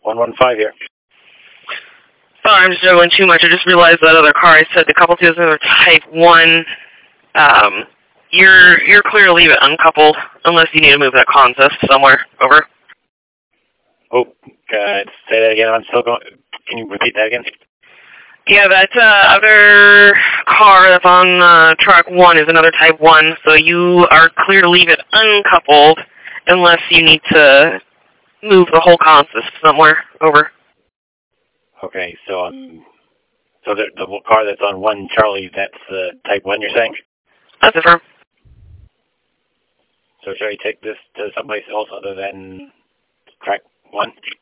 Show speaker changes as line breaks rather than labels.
115 here.
Sorry, I'm just doing too much. I just realized that other car I said the couple to is another Type 1. You're clear to leave it uncoupled unless you need to move that consist somewhere. Over.
Oh, say that again. I'm still going. Can you repeat that again?
Yeah, that other car that's on track 1 is another Type 1, so you are clear to leave it uncoupled unless you need to move the whole consist somewhere. Over.
Okay, so the car that's on 1 Charlie, that's Type 1, you're saying?
That's affirmed.
So should I take this to someplace else other than track 1?